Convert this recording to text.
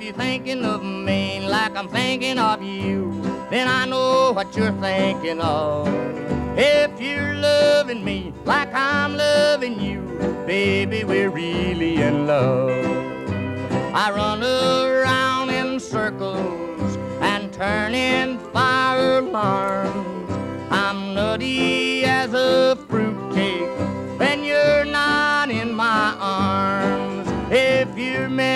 you're thinking of me like I'm thinking of you, then I know what you're thinking of. If you're loving me like I'm loving you, baby, we're really in love. I run around in circles and turn in fire alarms. I'm nutty as a fruitcake when you're not in my arms. If you're